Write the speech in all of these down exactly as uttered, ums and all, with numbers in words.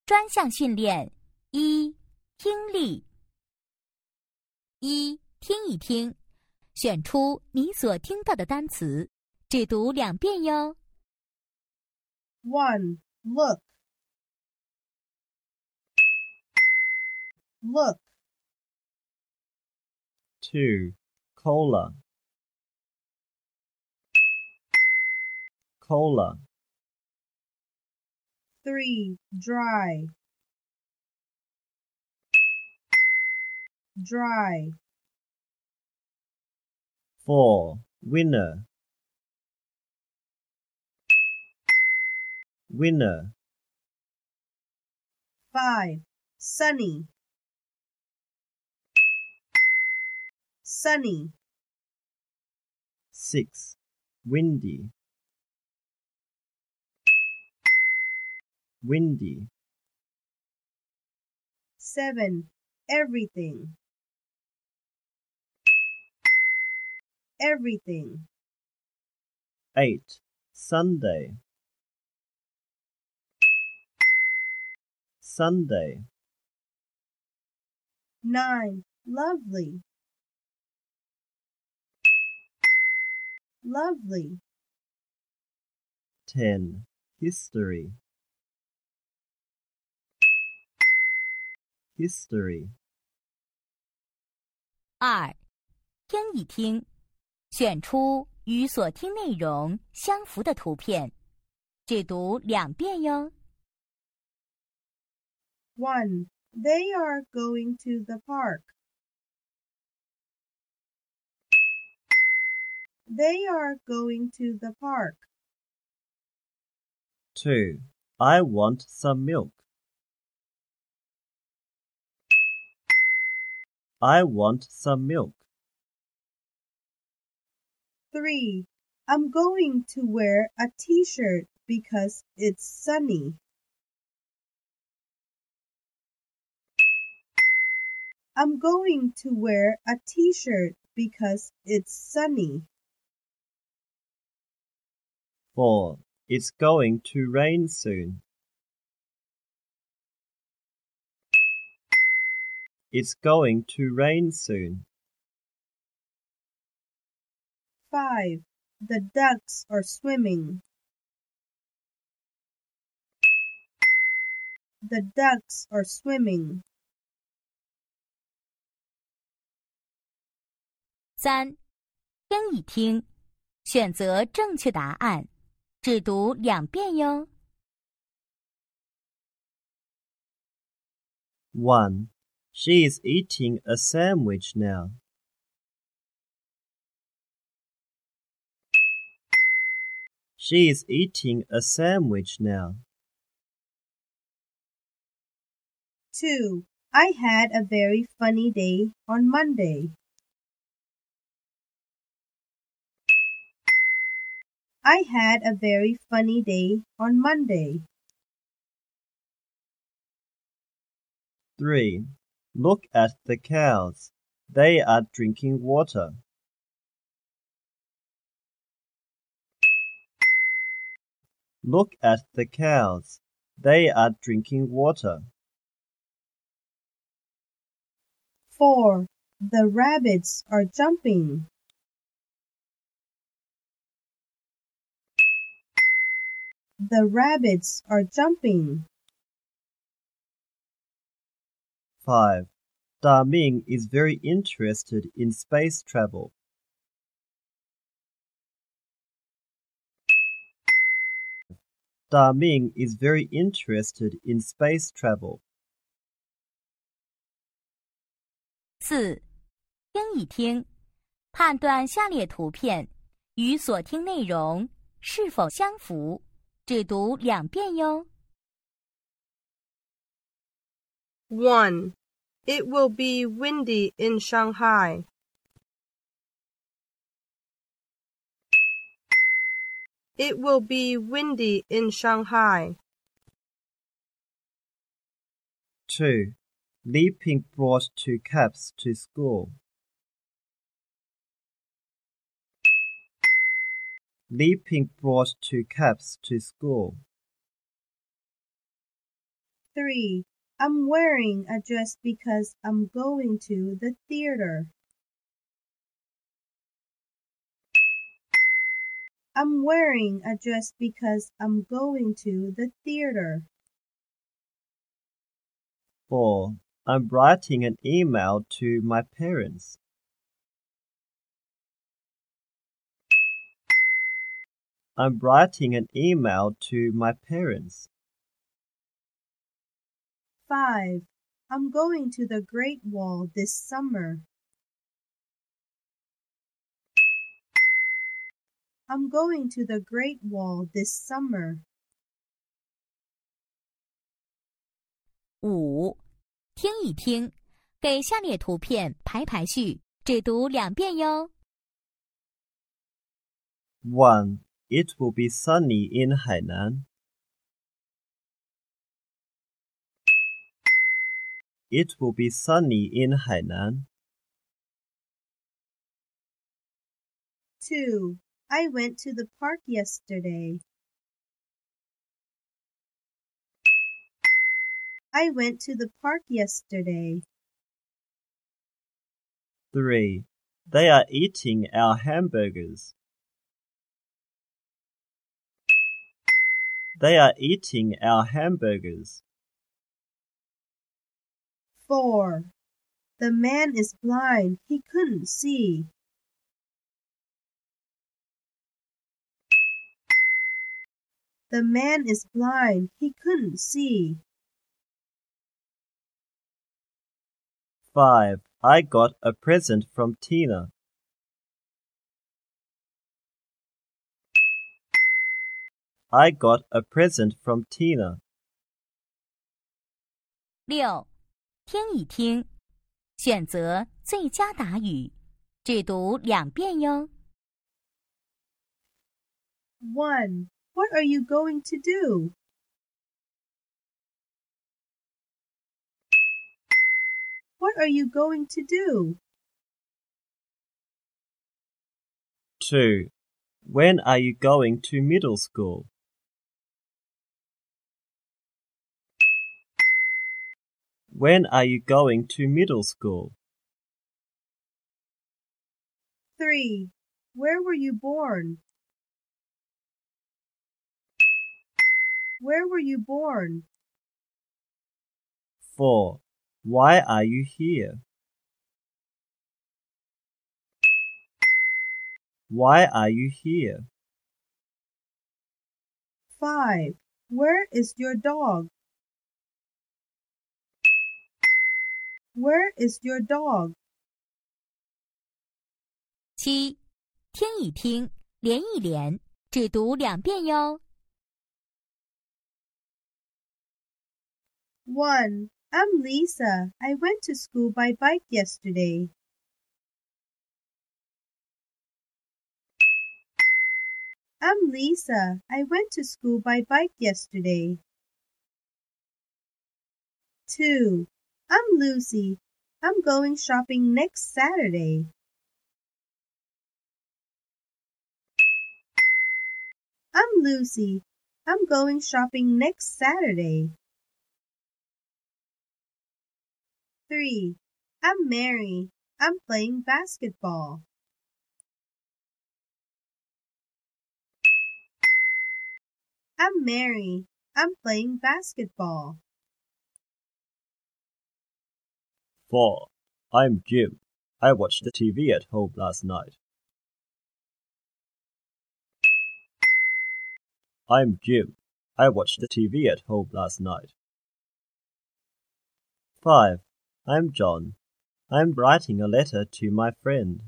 专项训练一，听力。一，听一听，选出你所听到的单词，只读两遍哟。 One, look. Look. Two, cola. Cola. Three, dry. Dry. Four, winner. Winner. Five, sunny. Sunny. Six, windy. Windy. Seven, everything. Everything. Eight, Sunday. Sunday. Nine, lovely. Lovely. Ten, history. History. 二，听一听，选出与所听内容相符的图片，只读两遍哟。 One, they are going to the park. They are going to the park. Two, I want some milk. I want some milk. Three, I'm going to wear a t-shirt because it's sunny. I'm going to wear a t-shirt because it's sunny. Four, it's going to rain soon. It's going to rain soon. Five, the ducks are swimming. The ducks are swimming. 三，听一听，选择正确答案，只读两遍哟。 One, she is eating a sandwich now. She is eating a sandwich now. Two, I had a very funny day on Monday. I had a very funny day on Monday. Three, look at the cows. They are drinking water. Look at the cows. They are drinking water. Four, the rabbits are jumping. The rabbits are jumping. Five, Da Ming is very interested in space travel. Da Ming is very interested in space travel. 四，听一听，判断下列图片与所听内容是否相符，只读两遍哟。 One, it will be windy in Shanghai. It will be windy in Shanghai. Two, Li Ping brought two caps to school. Li Ping brought two caps to school. Three, I'm wearing a dress because I'm going to the theater. I'm wearing a dress because I'm going to the theater. Four, I'm writing an email to my parents. I'm writing an email to my parents. Five, I'm going to the Great Wall this summer. I'm going to the Great Wall this summer. 五，听一听，给下列图片排排序，只读两遍哟。 One, it will be sunny in Hainan. It will be sunny in Hainan. Two, I went to the park yesterday. I went to the park yesterday. Three, they are eating our hamburgers. They are eating our hamburgers. Four, the man is blind, he couldn't see. The man is blind, he couldn't see. Five, I got a present from Tina. I got a present from Tina. 六，听一听，选择最佳答语，只读两遍哟。 One, what are you going to do? What are you going to do? Two, when are you going to middle school? When are you going to middle school? Three, where were you born? Where were you born? Four, why are you here? Why are you here? Five, where is your dog? Where is your dog? 七，听一听，连一连，只读两遍哟。 One, I'm Lisa. I went to school by bike yesterday. I'm Lisa. I went to school by bike yesterday. Two, I'm Lucy. I'm going shopping next Saturday. I'm Lucy. I'm going shopping next Saturday. Three, I'm Mary. I'm playing basketball. I'm Mary. I'm playing basketball. Four, I'm Jim. I watched the T V at home last night. I'm Jim. I watched the T V at home last night. Five, I'm John. I'm writing a letter to my friend.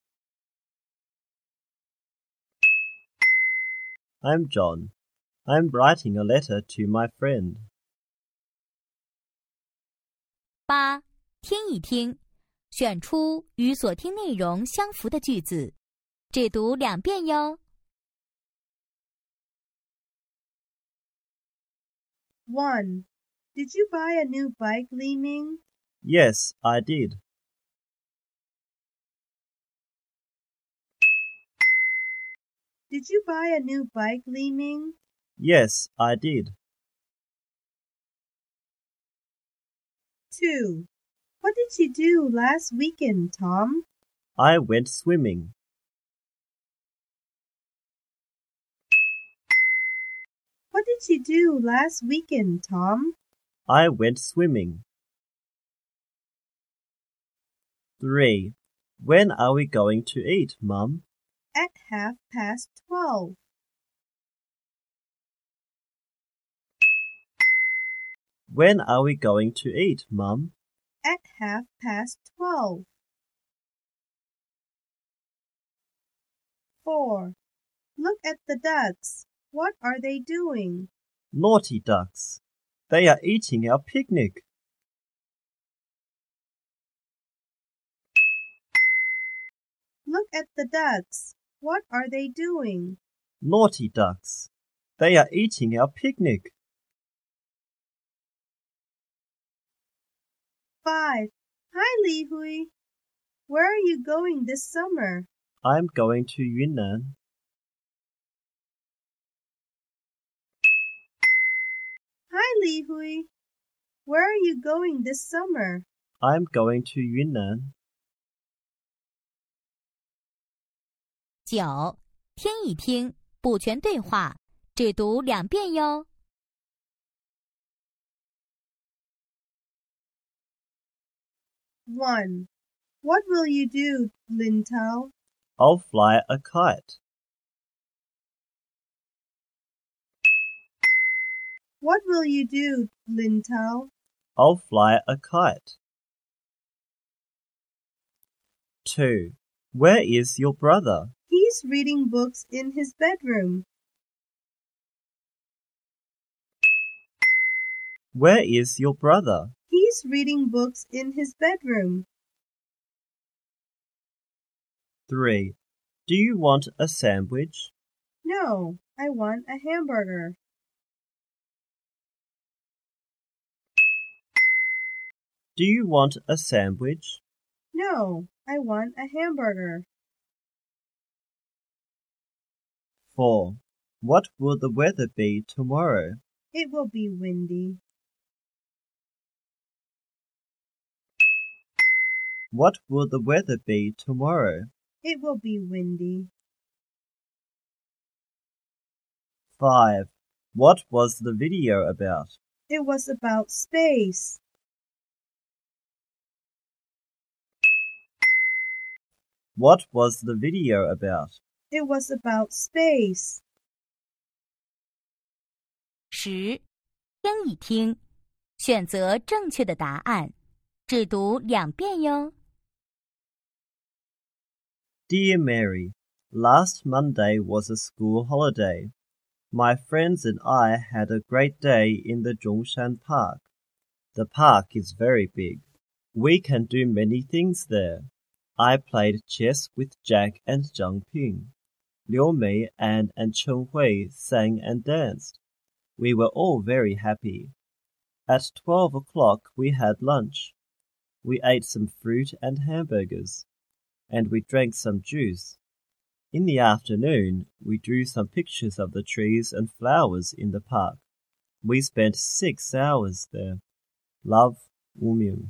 I'm John. I'm writing a letter to my friend. 八，听一听，选出与所听内容相符的句子，只读两遍哟。 One, did you buy a new bike, Li Ming? Yes, I did. Did you buy a new bike, Li Ming? Yes, I did. two. What did you do last weekend, Tom? I went swimming. What did you do last weekend, Tom? I went swimming. three. When are we going to eat, Mum? At half past twelve. When are we going to eat, Mum? At half past twelve. four. Look at the ducks. What are they doing? Naughty ducks. They are eating our picnic. Look at the ducks. What are they doing? Naughty ducks. They are eating our picnic. five. Hi, Li Hui. Where are you going this summer? I'm going to Yunnan. Hi, Li Hui. Where are you going this summer? I'm going to Yunnan. 九，听一听，补全对话，只读两遍哟。 one. What will you do, Lin Tao? I'll fly a kite. What will you do, Lin Tao? I'll fly a kite. two. Where is your brother? He's reading books in his bedroom. Where is your brother? He's reading books in his bedroom. three. Do you want a sandwich? No, I want a hamburger. Do you want a sandwich? No, I want a hamburger. four. What will the weather be tomorrow? It will be windy. What will the weather be tomorrow? It will be windy. five. What was the video about? It was about space. What was the video about? It was about space. 十，听一听，选择正确的答案，只读两遍哟。 Dear Mary, last Monday was a school holiday. My friends and I had a great day in the Zhongshan Park. The park is very big. We can do many things there. I played chess with Jack and Zhang Ping. Liu Mei, Anne, and Chen Hui sang and danced. We were all very happy. At twelve o'clock we had lunch. We ate some fruit and hamburgers, and we drank some juice. In the afternoon, we drew some pictures of the trees and flowers in the park. We spent six hours there. Love, Wu Ming.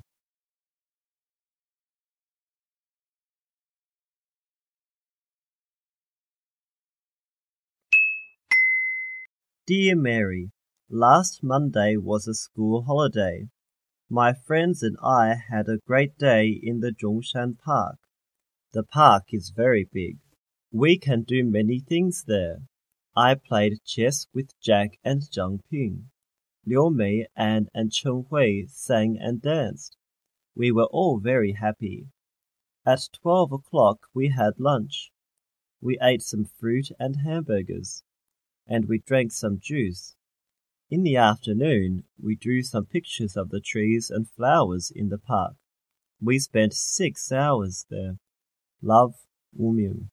Dear Mary, last Monday was a school holiday. My friends and I had a great day in the Zhongshan Park. The park is very big. We can do many things there. I played chess with Jack and Zhang Ping. Liu Mei, Anne, and Chen Hui sang and danced. We were all very happy. At twelve o'clock we had lunch. We ate some fruit and hamburgers, and we drank some juice. In the afternoon, we drew some pictures of the trees and flowers in the park. We spent six hours there. Love, Wu Ming.